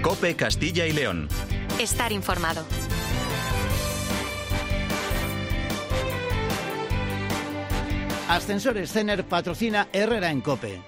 COPE Castilla y León. Estar informado. Ascensores Cener patrocina Herrera en COPE.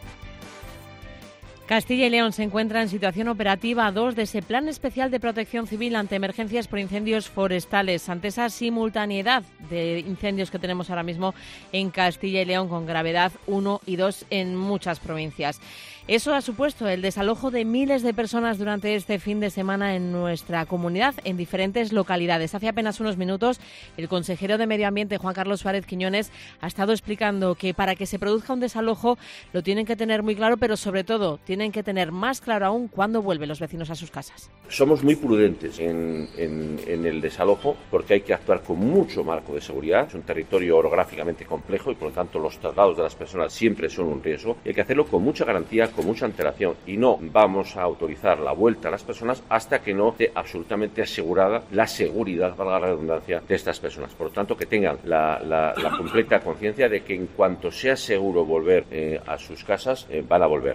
Castilla y León se encuentra en situación operativa 2 de ese plan especial de protección civil ante emergencias por incendios forestales. Ante esa simultaneidad de incendios que tenemos ahora mismo en Castilla y León con gravedad 1 y 2 en muchas provincias. Eso ha supuesto el desalojo de miles de personas durante este fin de semana en nuestra comunidad, en diferentes localidades. Hace apenas unos minutos, el consejero de Medio Ambiente, Juan Carlos Suárez Quiñones, ha estado explicando que para que se produzca un desalojo lo tienen que tener muy claro, pero sobre todo tienen que tener más claro aún cuándo vuelven los vecinos a sus casas. Somos muy prudentes en el desalojo porque hay que actuar con mucho marco de seguridad. Es un territorio orográficamente complejo y por lo tanto los traslados de las personas siempre son un riesgo. Y hay que hacerlo con mucha garantía, con mucha antelación, y no vamos a autorizar la vuelta a las personas hasta que no esté absolutamente asegurada la seguridad, valga la redundancia, de estas personas. Por lo tanto, que tengan la completa conciencia de que en cuanto sea seguro volver a sus casas, van a volver.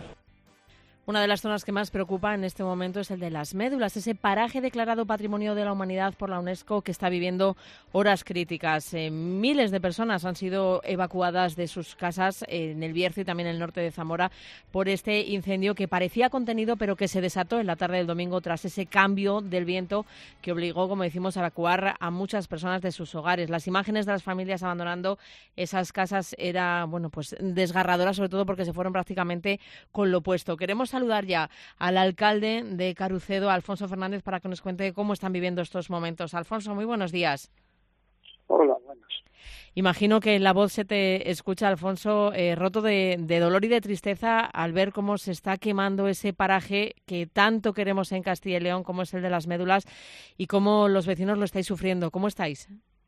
Una de las zonas que más preocupa en este momento es el de Las Médulas, ese paraje declarado Patrimonio de la Humanidad por la UNESCO que está viviendo horas críticas. Miles de personas han sido evacuadas de sus casas en el Bierzo y también en el norte de Zamora por este incendio que parecía contenido pero que se desató en la tarde del domingo tras ese cambio del viento que obligó, como decimos, a evacuar a muchas personas de sus hogares. Las imágenes de las familias abandonando esas casas era, pues desgarradoras, sobre todo porque se fueron prácticamente con lo opuesto. Queremos saludar ya al alcalde de Carucedo, Alfonso Fernández, para que nos cuente cómo están viviendo estos momentos. Alfonso, muy buenos días. Hola, buenos. Imagino que la voz se te escucha, Alfonso, roto de dolor y de tristeza al ver cómo se está quemando ese paraje que tanto queremos en Castilla y León, como es el de Las Médulas, y cómo los vecinos lo estáis sufriendo. ¿Cómo estáis?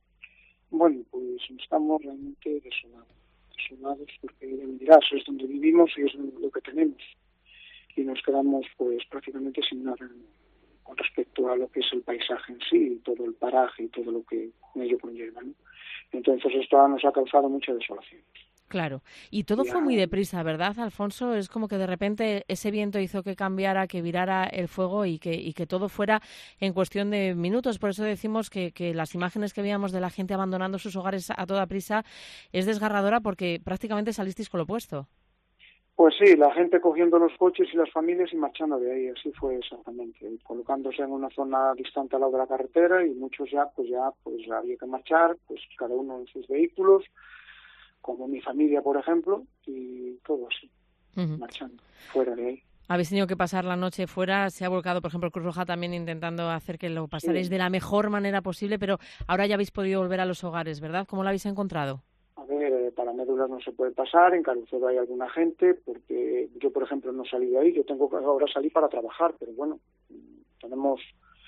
Bueno, pues estamos realmente desolados porque, ya me dirás, es donde vivimos y es lo que tenemos. Y nos quedamos pues prácticamente sin nada con respecto a lo que es el paisaje en sí, todo el paraje y todo lo que ello conlleva, ¿no? Entonces esto nos ha causado mucha desolación. Claro, y todo fue muy deprisa, ¿verdad, Alfonso? Es como que de repente ese viento hizo que cambiara, que virara el fuego y que todo fuera en cuestión de minutos. Por eso decimos que las imágenes que veíamos de la gente abandonando sus hogares a toda prisa es desgarradora porque prácticamente salisteis con lo opuesto. Pues sí, la gente cogiendo los coches y las familias y marchando de ahí, así fue exactamente, colocándose en una zona distante al lado de la carretera y muchos ya había que marchar, pues cada uno en sus vehículos, como mi familia, por ejemplo, y todo así, marchando fuera de ahí. Habéis tenido que pasar la noche fuera, se ha volcado, por ejemplo, Cruz Roja también intentando hacer que lo pasaréis de la mejor manera posible, pero ahora ya habéis podido volver a los hogares, ¿verdad? ¿Cómo lo habéis encontrado? A ver, para Médulas no se puede pasar, en Carucedo hay alguna gente, porque yo, por ejemplo, no salí de ahí, yo tengo que ahora salir para trabajar, pero bueno, tenemos...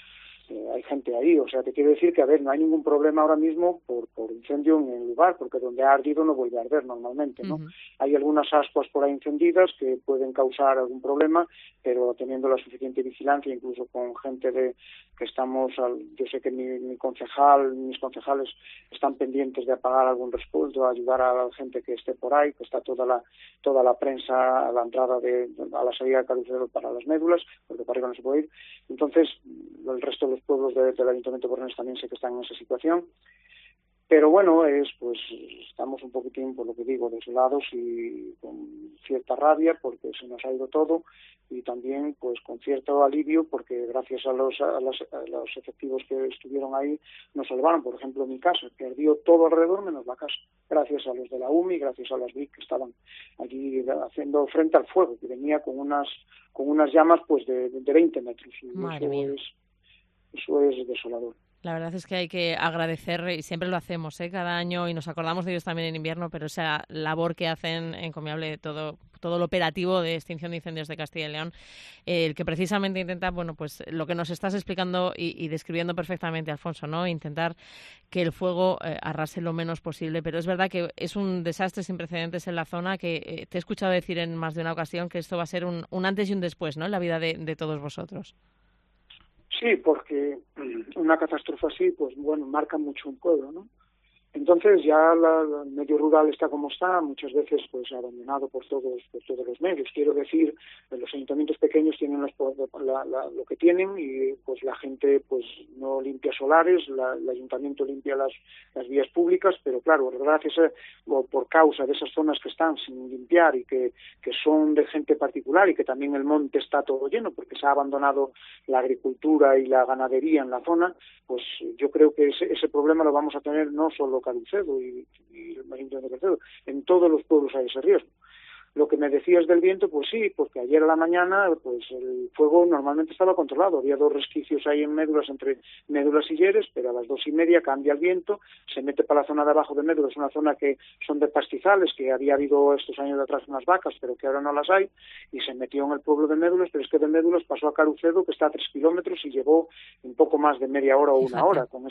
hay gente ahí, o sea, te quiero decir que, a ver, no hay ningún problema ahora mismo por incendio en el lugar, porque donde ha ardido no vuelve a arder normalmente, ¿no? Hay algunas ascuas por ahí encendidas que pueden causar algún problema, pero teniendo la suficiente vigilancia, incluso con gente que estamos, yo sé que mis concejales están pendientes de apagar algún rescoldo, ayudar a la gente que esté por ahí, que está toda la prensa a la entrada a la salida de Carucedo para Las Médulas, porque para arriba no se puede ir. Entonces, el resto de los pueblos del Ayuntamiento de Bornes también sé que están en esa situación, pero bueno, estamos un poquitín, por lo que digo, desolados y con cierta rabia porque se nos ha ido todo y también pues con cierto alivio porque gracias a los efectivos que estuvieron ahí nos salvaron. Por ejemplo, mi casa, que ardió todo alrededor menos la casa, gracias a los de la UMI, gracias a las VIC que estaban allí haciendo frente al fuego, que venía con unas llamas pues de 20 metros. Y Madre mía. Eso es desolador. La verdad es que hay que agradecer, y siempre lo hacemos, cada año, y nos acordamos de ellos también en invierno, pero esa labor que hacen encomiable todo el operativo de extinción de incendios de Castilla y León, el que precisamente intenta, pues lo que nos estás explicando y describiendo perfectamente, Alfonso, ¿no? Intentar que el fuego arrase lo menos posible, pero es verdad que es un desastre sin precedentes en la zona, que te he escuchado decir en más de una ocasión que esto va a ser un antes y un después, ¿no?, en la vida de todos vosotros. Sí, porque una catástrofe así, pues bueno, marca mucho un pueblo, ¿no? Entonces ya el medio rural está como está, muchas veces pues abandonado por todos los medios. Quiero decir, los ayuntamientos pequeños tienen lo que tienen y pues la gente pues no limpia solares, el ayuntamiento limpia las vías públicas, pero claro, gracias o por causa de esas zonas que están sin limpiar y que son de gente particular y que también el monte está todo lleno porque se ha abandonado la agricultura y la ganadería en la zona, pues yo creo que ese problema lo vamos a tener no solo Carucedo y el Ayuntamiento de Carucedo, en todos los pueblos hay ese riesgo. Lo que me decías del viento, pues sí, porque ayer a la mañana pues el fuego normalmente estaba controlado, había 2 resquicios ahí en Médulas, entre Médulas y Lleres, pero a las 2:30 cambia el viento, se mete para la zona de abajo de Médulas, una zona que son de pastizales, que había habido estos años de atrás unas vacas, pero que ahora no las hay, y se metió en el pueblo de Médulas, pero es que de Médulas pasó a Carucedo, que está a 3 kilómetros, y llegó un poco más de media hora o una hora, con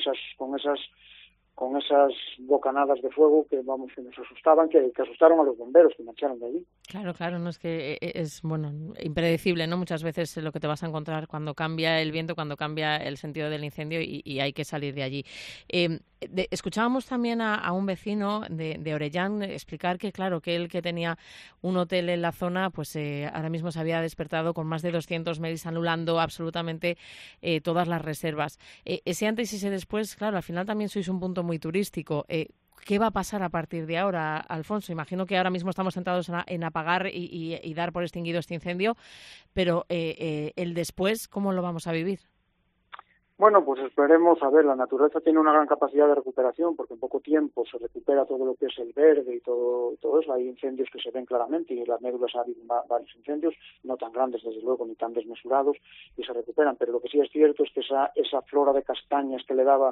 esas bocanadas de fuego que nos asustaban, que asustaron a los bomberos que marcharon de allí. Claro, no es que es impredecible, ¿no? Muchas veces lo que te vas a encontrar cuando cambia el viento, cuando cambia el sentido del incendio y hay que salir de allí. Escuchábamos también a un vecino de Orellán explicar que, claro, que él que tenía un hotel en la zona, pues ahora mismo se había despertado con más de 200 mails anulando absolutamente todas las reservas. Ese antes y ese después, claro, al final también sois un punto muy turístico. ¿Qué va a pasar a partir de ahora, Alfonso? Imagino que ahora mismo estamos sentados en apagar y dar por extinguido este incendio, pero el después, ¿cómo lo vamos a vivir? Bueno, pues esperemos, a ver, la naturaleza tiene una gran capacidad de recuperación porque en poco tiempo se recupera todo lo que es el verde y todo eso. Hay incendios que se ven claramente y en las Médulas ha habido varios incendios, no tan grandes desde luego ni tan desmesurados, y se recuperan, pero lo que sí es cierto es que esa flora de castaños que le daba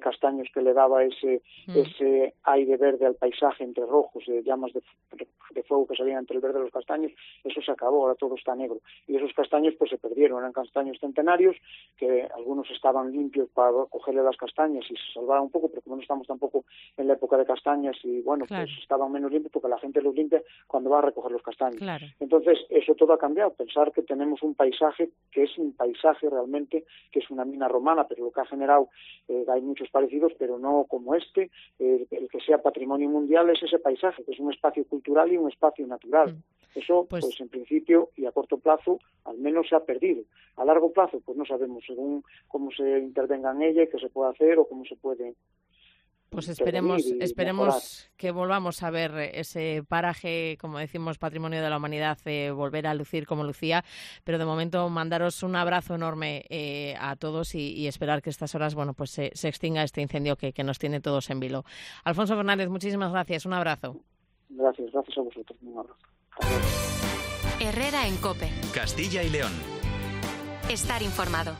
ese aire verde al paisaje entre rojos, llamas de fuego que salían entre el verde y los castaños, eso se acabó, ahora todo está negro. Y esos castaños pues se perdieron, eran castaños centenarios que algunos estaban limpios para cogerle las castañas y se salvaban un poco, pero como no estamos tampoco en la época de castañas y bueno, claro, pues estaban menos limpios porque la gente los limpia cuando va a recoger los castaños. Claro. Entonces, eso todo ha cambiado. Pensar que tenemos un paisaje que es un paisaje realmente, que es una mina romana, pero lo que ha generado, hay muchos parecidos, pero no como el que sea patrimonio mundial es ese paisaje, que es un espacio cultural y un espacio natural. Eso, pues en principio y a corto plazo, al menos se ha perdido. A largo plazo, pues no sabemos, según cómo se intervenga en ella, qué se puede hacer o cómo se puede. Pues esperemos que volvamos a ver ese paraje, como decimos, patrimonio de la humanidad, volver a lucir como lucía. Pero de momento mandaros un abrazo enorme a todos y esperar que estas horas, bueno, pues se extinga este incendio que nos tiene todos en vilo. Alfonso Fernández, muchísimas gracias. Un abrazo. Gracias a vosotros. Un abrazo. Adiós. Herrera en COPE. Castilla y León. Estar informado.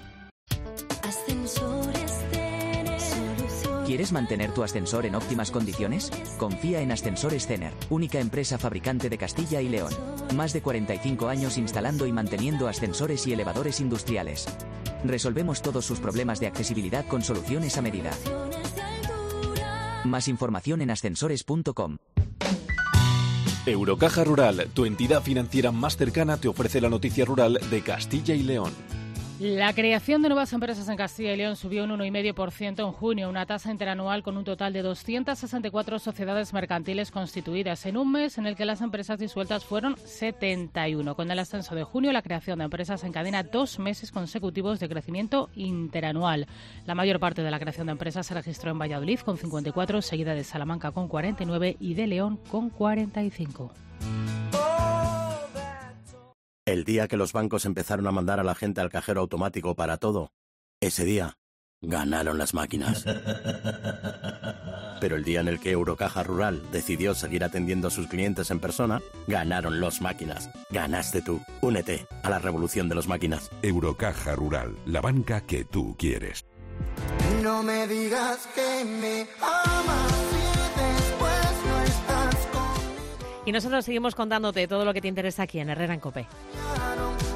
¿Quieres mantener tu ascensor en óptimas condiciones? Confía en Ascensores Cener, única empresa fabricante de Castilla y León. Más de 45 años instalando y manteniendo ascensores y elevadores industriales. Resolvemos todos sus problemas de accesibilidad con soluciones a medida. Más información en ascensores.com. Eurocaja Rural, tu entidad financiera más cercana, te ofrece la noticia rural de Castilla y León. La creación de nuevas empresas en Castilla y León subió un 1,5% en junio, una tasa interanual con un total de 264 sociedades mercantiles constituidas en un mes en el que las empresas disueltas fueron 71. Con el ascenso de junio, la creación de empresas encadena 2 meses consecutivos de crecimiento interanual. La mayor parte de la creación de empresas se registró en Valladolid con 54, seguida de Salamanca con 49 y de León con 45. El día que los bancos empezaron a mandar a la gente al cajero automático para todo, ese día ganaron las máquinas. Pero el día en el que Eurocaja Rural decidió seguir atendiendo a sus clientes en persona, ganaron los máquinas. Ganaste tú. Únete a la revolución de los máquinas. Eurocaja Rural, la banca que tú quieres. No me digas que me amas y después no estás conmigo. Y nosotros seguimos contándote todo lo que te interesa aquí en Herrera en COPE.